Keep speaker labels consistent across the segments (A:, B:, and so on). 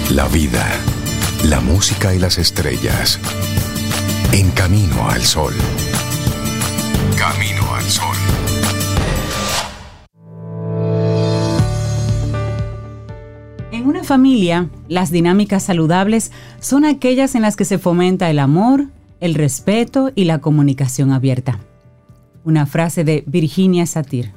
A: la vida, la música y las estrellas. En Camino al Sol. Camino al Sol.
B: En una familia, las dinámicas saludables son aquellas en las que se fomenta el amor, el respeto y la comunicación abierta. Una frase de Virginia Satir.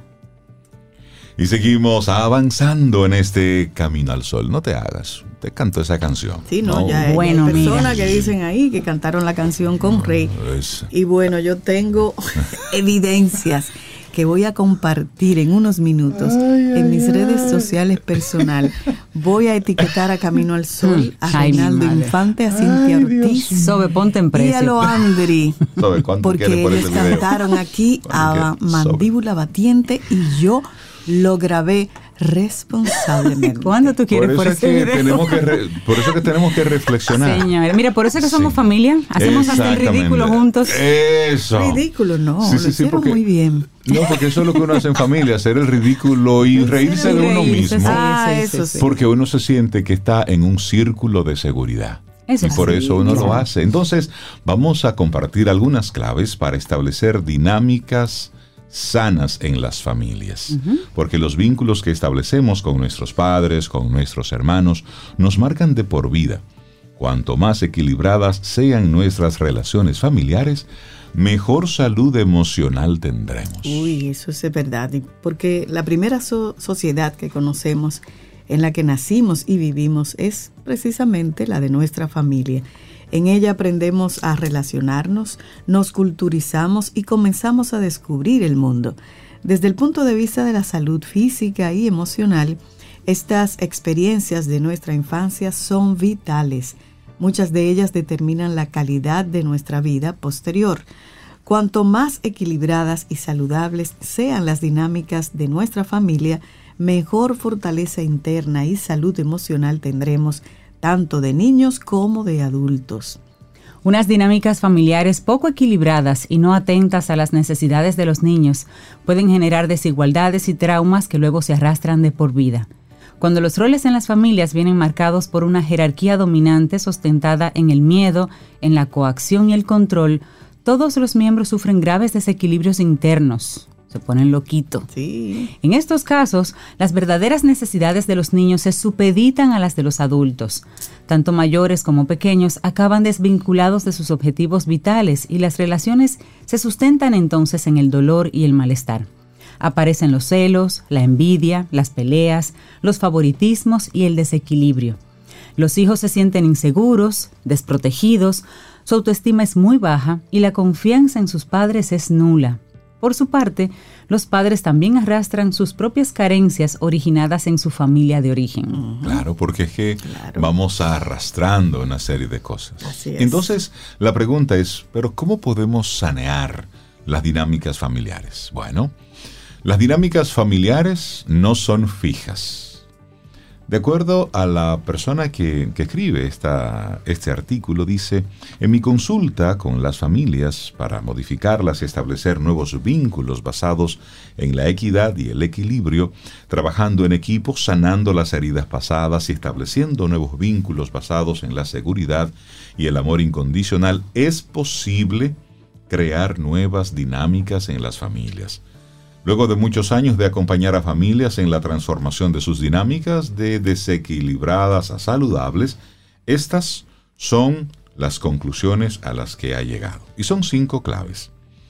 C: Y seguimos avanzando en este Camino al Sol. No te hagas, te canto esa canción.
D: Sí, no, ya
B: bueno,
D: hay personas
B: mira,
D: que dicen ahí que cantaron la canción con Rey.
C: Es...
D: Y bueno, yo tengo evidencias que voy a compartir en unos minutos en mis redes sociales personal. Voy a etiquetar a Camino al Sol, a Reinaldo Infante, a Cintia Ortiz.
B: Sobe, ponte en precio.
D: Y a Loandri.
C: Sobe, ¿cuánto
D: porque
C: quiere por
D: ellos
C: ese video?
D: cantaron aquí a Mandíbula Batiente y yo lo grabé responsablemente.
B: ¿Cuándo tú quieres por ese video?
C: Por eso que tenemos que reflexionar.
B: Señor, mira, por eso es que somos
C: Sí.
B: familia. Hacemos hasta el ridículo juntos.
C: Eso.
D: Ridículo, no,
C: Sí,
D: lo hicieron
C: porque,
D: muy bien.
C: No, porque eso es lo que uno hace en familia, hacer el ridículo y reírse de uno
B: Reírse,
C: mismo.
D: Eso sí.
C: Porque uno se siente que está en un círculo de seguridad.
B: Eso
C: Y por
B: sí,
C: eso uno lo
B: claro.
C: hace. Entonces, vamos a compartir algunas claves para establecer dinámicas sanas en las familias. Porque los vínculos que establecemos con nuestros padres, con nuestros hermanos, nos marcan de por vida. Cuanto más equilibradas sean nuestras relaciones familiares, mejor salud emocional tendremos.
D: Uy, eso es verdad. Porque la primera sociedad que conocemos, en la que nacimos y vivimos, es precisamente la de nuestra familia. En ella aprendemos a relacionarnos, nos culturizamos y comenzamos a descubrir el mundo. Desde el punto de vista de la salud física y emocional, estas experiencias de nuestra infancia son vitales. Muchas de ellas determinan la calidad de nuestra vida posterior. Cuanto más equilibradas y saludables sean las dinámicas de nuestra familia, mejor fortaleza interna y salud emocional tendremos, tanto de niños como de adultos.
B: Unas dinámicas familiares poco equilibradas y no atentas a las necesidades de los niños pueden generar desigualdades y traumas que luego se arrastran de por vida. Cuando los roles en las familias vienen marcados por una jerarquía dominante sustentada en el miedo, en la coacción y el control, todos los miembros sufren graves desequilibrios internos. Se ponen loquitos.
D: Sí.
B: En estos casos, las verdaderas necesidades de los niños se supeditan a las de los adultos. Tanto mayores como pequeños acaban desvinculados de sus objetivos vitales y las relaciones se sustentan entonces en el dolor y el malestar. Aparecen los celos, la envidia, las peleas, los favoritismos y el desequilibrio. Los hijos se sienten inseguros, desprotegidos, su autoestima es muy baja y la confianza en sus padres es nula. Por su parte, los padres también arrastran sus propias carencias originadas en su familia de origen.
C: Claro, porque es que vamos arrastrando una serie de cosas.
D: Así es.
C: Entonces, la pregunta es, ¿pero cómo podemos sanear las dinámicas familiares? Bueno, las dinámicas familiares no son fijas. De acuerdo a la persona que escribe este artículo, dice, en mi consulta con las familias para modificarlas y establecer nuevos vínculos basados en la equidad y el equilibrio, trabajando en equipo, sanando las heridas pasadas y estableciendo nuevos vínculos basados en la seguridad y el amor incondicional, es posible crear nuevas dinámicas en las familias. Luego de muchos años de acompañar a familias en la transformación de sus dinámicas de desequilibradas a saludables, estas son las conclusiones a las que ha llegado. Y son 5 claves.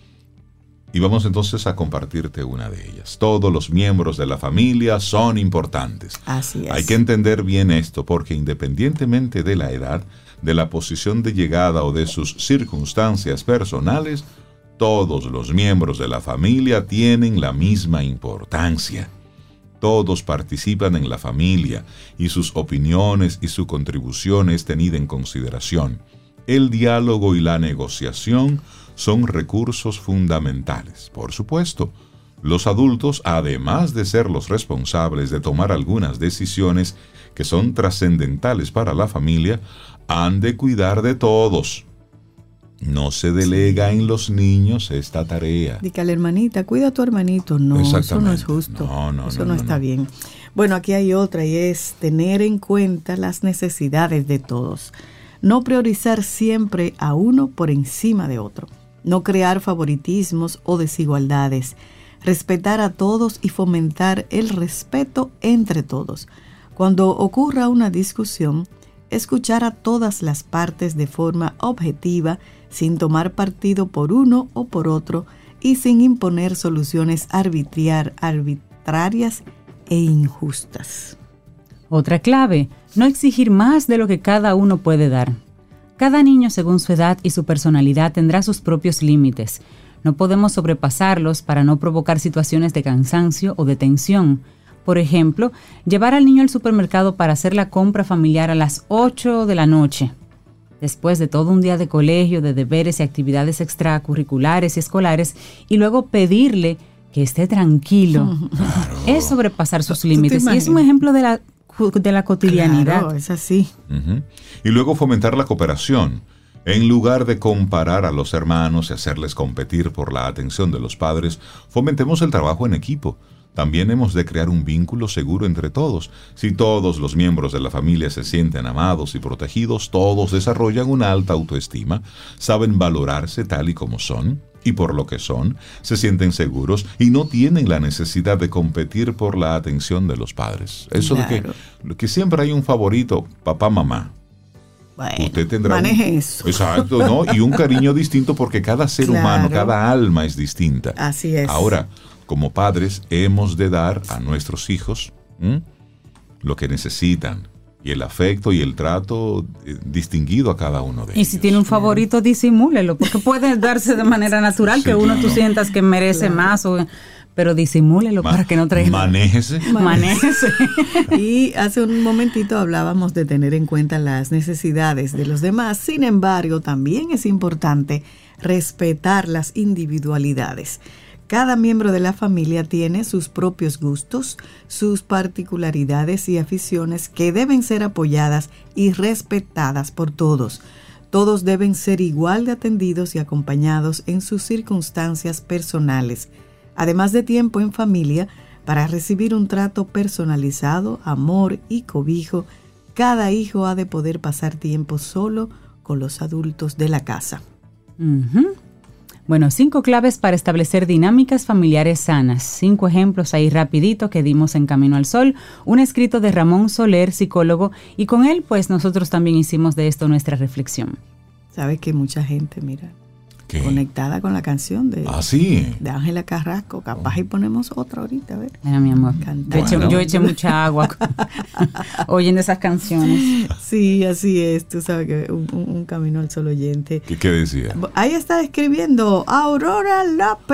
C: Y vamos entonces a compartirte una de ellas. Todos los miembros de la familia son importantes.
D: Así es.
C: Hay que entender bien esto porque independientemente de la edad, de la posición de llegada o de sus circunstancias personales, todos los miembros de la familia tienen la misma importancia. Todos participan en la familia y sus opiniones y su contribución es tenida en consideración. El diálogo y la negociación son recursos fundamentales. Por supuesto, los adultos, además de ser los responsables de tomar algunas decisiones que son trascendentales para la familia, han de cuidar de todos. No se delega en los niños esta tarea.
D: Dice a la hermanita, cuida a tu hermanito. No, eso no es justo.
C: No
D: eso no está bien. Bueno, aquí hay otra y es tener en cuenta las necesidades de todos. No priorizar siempre a uno por encima de otro. No crear favoritismos o desigualdades. Respetar a todos y fomentar el respeto entre todos. Cuando ocurra una discusión, escuchar a todas las partes de forma objetiva, sin tomar partido por uno o por otro y sin imponer soluciones arbitrarias e injustas.
B: Otra clave, no exigir más de lo que cada uno puede dar. Cada niño, según su edad y su personalidad, tendrá sus propios límites. No podemos sobrepasarlos para no provocar situaciones de cansancio o de tensión. Por ejemplo, llevar al niño al supermercado para hacer la compra familiar a las 8 de la noche. Después de todo un día de colegio, de deberes y actividades extracurriculares y escolares, y luego pedirle que esté tranquilo. Claro. Es sobrepasar sus límites. Y es un ejemplo de la cotidianidad.
D: Claro, es así.
C: Uh-huh. Y luego fomentar la cooperación. En lugar de comparar a los hermanos y hacerles competir por la atención de los padres, fomentemos el trabajo en equipo. También hemos de crear un vínculo seguro entre todos. Si todos los miembros de la familia se sienten amados y protegidos, todos desarrollan una alta autoestima, saben valorarse tal y como son y por lo que son, se sienten seguros y no tienen la necesidad de competir por la atención de los padres. Eso claro. de que siempre hay un favorito, papá, mamá.
D: Bueno,
C: usted tendrá
D: maneje eso.
C: Exacto, ¿no? Y un cariño distinto porque cada ser humano, cada alma es distinta.
D: Así es.
C: Ahora, como padres, hemos de dar a nuestros hijos lo que necesitan y el afecto y el trato distinguido a cada uno de ellos.
B: Y si tiene un favorito, disimúlelo, porque puede darse de manera natural sí, que uno tú sientas que merece más, pero disimúlelo para que no traiga.
C: Manéjese.
D: Y hace un momentito hablábamos de tener en cuenta las necesidades de los demás. Sin embargo, también es importante respetar las individualidades. Cada miembro de la familia tiene sus propios gustos, sus particularidades y aficiones que deben ser apoyadas y respetadas por todos. Todos deben ser igual de atendidos y acompañados en sus circunstancias personales, además de tiempo en familia para recibir un trato personalizado, amor y cobijo. Cada hijo ha de poder pasar tiempo solo con los adultos de la casa.
B: Uh-huh. Bueno, 5 claves para establecer dinámicas familiares sanas. 5 ejemplos ahí rapidito que dimos en Camino al Sol. Un escrito de Ramón Soler, psicólogo, y con él pues nosotros también hicimos de esto nuestra reflexión.
D: ¿Sabes que mucha gente, mira,
C: ¿qué?
D: Conectada con la canción de Ángela Carrasco? Capaz y ponemos otra ahorita, a ver.
B: Mira, mi amor, yo eché mucha agua oyendo esas canciones.
D: Sí, así es. Tú sabes que un Camino al Sol oyente.
C: ¿Qué decía?
D: Ahí está escribiendo Aurora López.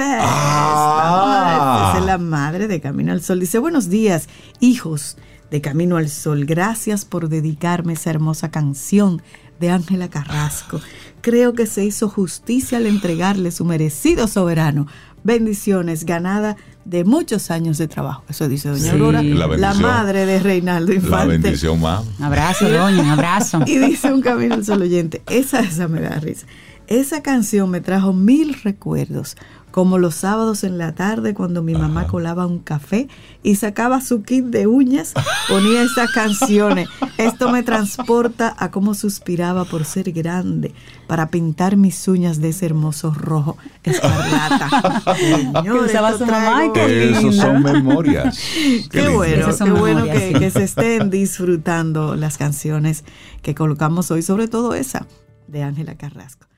D: Esa es la madre de Camino al Sol. Dice, buenos días, hijos de Camino al Sol. Gracias por dedicarme esa hermosa canción de Ángela Carrasco. Creo que se hizo justicia al entregarle su merecido soberano. Bendiciones, ganada de muchos años de trabajo. Eso dice doña Aurora, la madre de Reinaldo Infante.
C: La bendición, mamá.
B: Abrazo, doña, un abrazo.
D: Y dice un Camino al Sol oyente, esa me da risa. Esa canción me trajo 1000 recuerdos, como los sábados en la tarde cuando mi mamá colaba un café y sacaba su kit de uñas, ponía esas canciones. Esto me transporta a cómo suspiraba por ser grande para pintar mis uñas de ese hermoso rojo escarlata. Señor,
C: esos son memorias.
D: Qué bueno que se estén disfrutando las canciones que colocamos hoy, sobre todo esa de Ángela Carrasco.